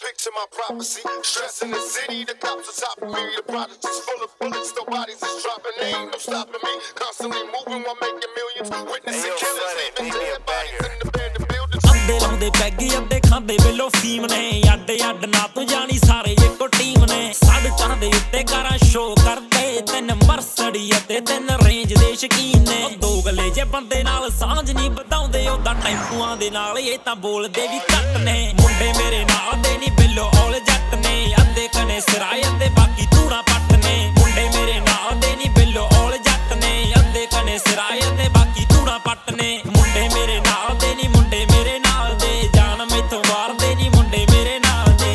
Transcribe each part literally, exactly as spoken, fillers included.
picture my prophecy. Stress in the city, the cops are top of me. The project is full of bullets, the bodies is dropping. They ain't no stopping me. Constantly moving while making millions. Witnessing killers, leaving dead bodies in the bed to build the ਅੱਧੇ ਲਾਉਂਦੇ peg ਅੱਧੇ ਖਾਂਦੇ ਵੇਲੋ ਫੀਮ ਨੇ ਅੱਡ ਅੱਡ ਨਾ ਤੂੰ ਜਾਣੀ ਸਾਰੇ ਇੱਕੋ ਟੀਮ ਨੇ ਸੜਕਾਂ ਦੇ ਉੱਤੇ ਕਾਰਾਂ ਸ਼ੋ ਕਰਦੇ ਤਿੰਨ ਮਰਸੜੀ ਅਤੇ ਤਿੰਨ ਰੇਂਜ ਦੇ ਸ਼ਕੀਨ ਨੇ ਦੋ ਗਲੇ ਜੇ ਬੰਦੇ ਨਾਲ ਸਾਂਝ ਨਹੀਂ ਵਧਾਉਂਦੇ ਉਹਦਾ ਟੈਂਪੂਆਂ ਦੇ ਨਾਲ ਇਹ ਤਾਂ ਬੋਲਦੇ ਵੀ ਘੱਟ ਨੇ ਮੁੰਡੇ ਮੇਰੇ ਨਾਲ ਦੇ ਨਹੀਂ ਬਿੱਲੋ ਔਲ ਜੱਟ ਨੇ ਅੱਧੇ ਕਨੇ ਸਿਰਾਏ ਅਤੇ ਬਾਕੀ ਧੂੜਾ ਪੱਟ ਨੇ ਮੁੰਡੇ ਮੇਰੇ ਨਾਲ ਦੇ ਨਹੀਂ ਬਿੱਲੋ ਔਲ ਜੱਟ ਨੇ ਅੱਧੇ ਕਨੇ ਸਿਰਾਏ ਅਤੇ ਬਾਕੀ ਧੂੜਾ ਪੱਟ ਨੇ ਮੁੰਡੇ ਮੇਰੇ ਨਾਲ ਦੇ ਨਹੀਂ ਮੁੰਡੇ ਮੇਰੇ ਨਾਲ ਦੇ ਜਾਨ ਮੈਥੋਂ ਮਾਰਦੇ ਨਹੀਂ ਮੁੰਡੇ ਮੇਰੇ ਨਾਲ ਦੇ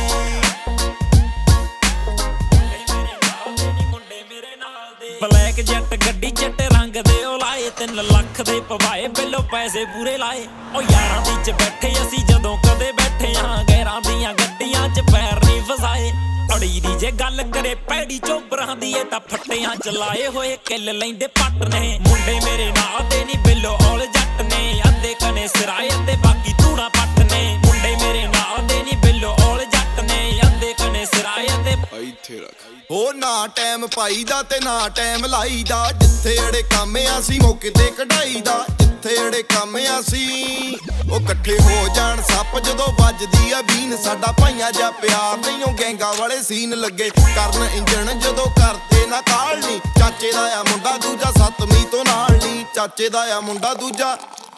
ਬਲੈਕ ਜੱਟ ਗੱਡੀ ਚਿੱਟੇ ਰੰਗ ਦੇ ਉਹ ਲਾਏ ਤਿੰਨ ਲੱਖ ਦੇ ਪਵਾਏ ਬਿੱਲੋ ਪੈਸੇ ਪੂਰੇ ਲਾਏ ਉਹ ਯਾਰਾਂ ਦੀ ਚ ਬੈਠੇ ਅਸੀਂ ਜਦੋਂ ਕਦੇ ਬੈਠੇ ਆ ਗੈਰਾਂ ਦੀਆਂ ਗੱਡੀਆਂ ਚ ਪੈਰ ਨਹੀਂ ਫਸਾਏ ਅੜੀ ਦੀ ਜੇ ਗੱਲ ਕਰੇ ਪੈੜੀ ਚੋਬਰਾਂ ਦੀ ਇਹ ਤਾਂ ਫੱਟਿਆਂ ਚ ਲਾਏ ਹੋਏ ਕਿੱਲ ਲੈਂਦੇ ਪੱਟ ਨੇ ਮੁੰਡੇ ਮੇਰੇ ਨਾਲ ਦੇ ਨਹੀਂ ਬਿੱਲੋ ਔਲ ਜੱਟ ਨੇ ਅੱਧੇ ਕਨੇ ਸਿਰਾਏ ਅਤੇ ਬਾਕੀ ਧੂੜਾ ਪੱਟ ਨੇ ਮੁੰਡੇ ਮੇਰੇ ਨਾਲ ਦੇ ਨਹੀਂ ਬਿੱਲੋ ਔਲ ਜੱਟ ਨੇ ਅੱਧੇ ਕਨੇ ਸਿਰਾਏ ਅਤੇ ਇੱਥੇ ਰੱਖ ਉਹ ਨਾ ਟਾਈਮ ਪਾਈਦਾ ਤੇ ਨਾ ਟਾਈਮ ਲਾਈਦਾ ਜਿੱਥੇ ਅੜੇ ਕੰਮ ਅਸੀਂ ਮੌਕੇ ਤੇ ਕਢਾਈਦਾ ਜਿੱਥੇ ਅੜੇ ਕੰਮ ਅਸੀਂ ਉਹ ਇਕੱਠੇ ਹੋ ਜਾਣ ਸੱਪ ਜਦੋਂ ਵੱਜਦੀ ਆ ਬੀਨ ਸਾਡਾ ਭਾਈਆਂ ਜਾਂ ਪਿਆਰ ਨਹੀਂ ਉਹ ਗੈਂਗਾ ਵਾਲੇ ਸੀਨ ਲੱਗੇ ਕਰਨ ਇੰਜਣ ਜਦੋਂ ਕਰਦੇ ਨਾ ਕਾਲ ਨੀ ਚਾਚੇ ਦਾ ਆ ਮੁੰਡਾ ਦੂਜਾ ਸੱਤਵੀਂ ਤੋਂ ਨਾਲ ਨੀ ਚਾਚੇ ਦਾ ਆ ਮੁੰਡਾ ਦੂਜਾ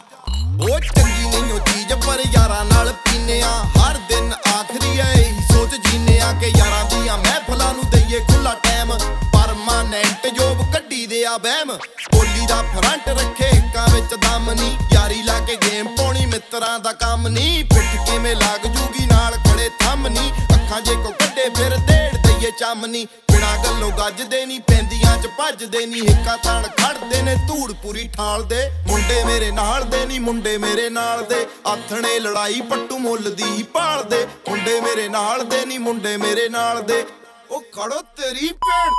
ਉਹ ਚੰਗੀ ਨਹੀਂ ਉਹ ਚੀਜ਼ ਪਰ ਯਾਰਾਂ ਨਾਲ ਪੀਨੇ ਆ ਹਰ ਦਿਨ ਆਖਰੀ ਐ ਇਹੀ ਸੋਚ ਜੀਨੇ ਆ ਕਿ ਯਾਰਾਂ ਦੀਆਂ ਮਹਿਫਲਾਂ ਨੂੰ ਦਈਏ ਖੁੱਲਾ ਟਾਈਮ ਪਰਮਾਨੈਂਟ ਜੋਬ ਕੱਢੀ ਦੇ ਆ ਬਹਿਮ ਬੋਲੀ ਦਾ ਫਰੰਟ ਰੱਖੇ ਹਿੱਕਾਂ ਵਿੱਚ ਦਮ ਨੀ ਯਾਰੀ ਲਾ ਕੇ ਗੇਮ ਪਾਉਣੀ ਮਿੱਤਰਾਂ ਦਾ ਕੰਮ ਨੀ ਪਿੱਠ ਕਿਵੇਂ ਲੱਗ ਜੂਗੀ ਨਾਲ ਖੜੇ ਥੰਮ ਨੀ ਅੱਖਾਂ ਜੇ ਕੋ ਕੱਢੇ ਫਿਰ ਦੇੜ ਦਈਏ ਚੰਮ ਨੀ ਬਿਨਾਂ ਗੱਲੋਂ ਗੱਜਦੇ ਨੀ ਪੈਂਦੀਆਂ ਚ ਭੱਜਦੇ ਨੀ ਹਿੱਕਾਂ ਤਾਣ ਖੜਦੇ ਨੇ ਧੂੜ ਪੂਰੀ ਠਾਲਦੇ ਮੁੰਡੇ ਮੇਰੇ ਨਾਲ ਦੇ ਨੀ ਮੁੰਡੇ ਮੇਰੇ ਨਾਲ ਦੇ ਆਥਣੇ ਲੜਾਈ ਪੱਟੂ ਮੁੱਲ ਦੀ ਭਾਲਦੇ ਮੁੰਡੇ ਮੇਰੇ ਨਾਲ ਦੇ ਨੀ ਮੁੰਡੇ ਮੇਰੇ ਨਾਲ ਦੇ ਉਹ ਖੜੋ ਤੇਰੀ ਭੈਣ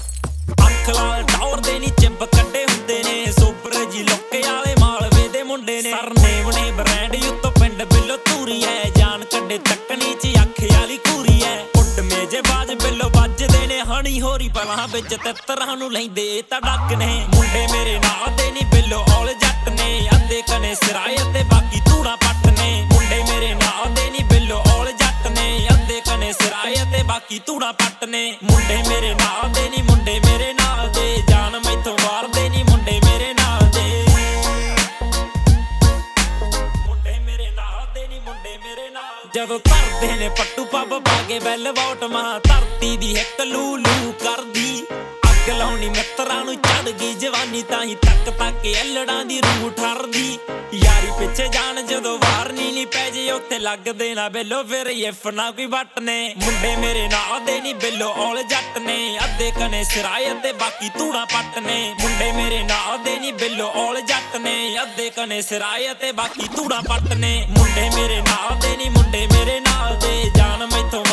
ਅੱਖ ਲਾਲ ਟੌਰ ਦੇ ਨੀ ਚਿੰਬ ਕੱਢੇ ਹੁੰਦੇ ਨੇ ਸੋਬਰ ਜੀ ਲੋਕੇ ਵਾਲੇ ਮਾਲਵੇ ਦੇ ਮੁੰਡੇ ਨੇ ਸਰਨੇਮ ਨੇ ਬ੍ਰਾਂਡ ਉੱਤੋਂ ਪਿੰਡ ਬਿੱਲੋ ਧੂਰੀ ਐ ਜਾਨ ਕੱਢੇ ਤੱਕਣੀ ਚ ਅੱਖ ਵਾਲੀ ਘੂਰੀ ਐ ਉੱਡ ਮੇਜੇ ਬਾਜ ਬਿੱਲੋ ਵੱਜਦੇ ਨੇ ਹਣੀ ਹੋਰੀ ਪਲਾਂ ਵਿੱਚ ਤਿੱਤਰਾਂ ਨੂੰ ਲੈਂਦੇ ਤਾਂ ਡੱਕ ਨੇ ਮੁੰਡੇ ਮੇਰੇ ਨਾਲ ਦੇ ਨੀ ਬਿੱਲੋ ਔਲ ਜੱਟ ਨੇ ਅੱਧੇ ਕਨੇ ਸਿਰਾਏ ਅਤੇ ਬਾਕੀ ਧੂੜਾ ਪੱਟ ਨੇ ਮੁੰਡੇ ਮੇਰੇ ਨਾਲ ਦੇ ਨੀ ਬਿੱਲੋ ਔਲ ਜੱਟ ਨੇ ਅੱਧੇ ਕਨੇ ਸਿਰਾਏ ਅਤੇ ਬਾਕੀ ਧੂੜਾ ਪੱਟ ਨੇ ਮੁੰਡੇ ਮੇਰੇ ਨਾਲ ਦੇ ਨੀ ਮੁੰਡੇ ਮੇਰੇ ਨਾਲ ਦੇ ਜਾਨ ਮੈਥੋਂ ਮਾਰਦੇ ਨੀ ਮੁੰਡੇ ਮੇਰੇ ਨਾਲ ਦੇ ਮੁੰਡੇ ਮੇਰੇ ਨਾਲ ਦੇ ਨੀ ਮੁੰਡੇ ਮੇਰੇ ਨਾਲ ਜਦੋਂ ਧਰਦੇ ਨੇ ਪੱਟੂ ਪੱਬ ਪਾ ਕੇ ਬੈਲ ਵੋਟ ਮਾਂ ਧਰਤੀ ਦੀ ਇੱਕ ਲੂ ਲੂ ਕਰਦੀ ਅੱਗ ਲਾਉਣੀ ਮਿੱਤਰਾਂ ਨੂੰ ਚੜ ਗਈ ਜਵਾਨੀ ਤਾਂ ਹੀ ਤੱਕ ਤੱਕ ਐਲੜਾਂ ਦੀ ਰੂਹ ਠਰਦੀ ਯਾਰੀ ਪਿੱਛੇ ਜਾਣ ਜਦੋਂ ਵਾਰਨੀ ਨੀ ਪੈ ਜੇ ਉੱਥੇ ਲੱਗਦੇ ਨਾ ਬਿੱਲੋ ਫਿਰ ਇਫ ਨਾ ਕੋਈ ਵੱਟ ਨੇ ਮੁੰਡੇ ਮੇਰੇ ਨਾਲ ਦੇ ਨੀ ਬਿੱਲੋ ਔਲ ਜੱਟ ਨੇ ਅੱਧੇ ਕਨੇ ਸਿਰਾਏ ਅਤੇ ਬਾਕੀ ਧੂੜਾ ਪੱਟ ਨੇ ਮੁੰਡੇ ਮੇਰੇ ਨਾਲ ਦੇ ਨੀ ਬਿੱਲੋ ਔਲ ਜੱਟ ਨੇ ਅੱਧੇ ਕਨੇ ਸਿਰਾਏ ਅਤੇ ਬਾਕੀ ਧੂੜਾ ਪੱਟ ਨੇ ਮੁੰਡੇ ਮੇਰੇ ਨਾਲ ਦੇ ਨੀ ਮੁੰਡੇ ਮੇਰੇ ਨਾਲ ਦੇ ਜਾਨ ਮੈਥੋਂ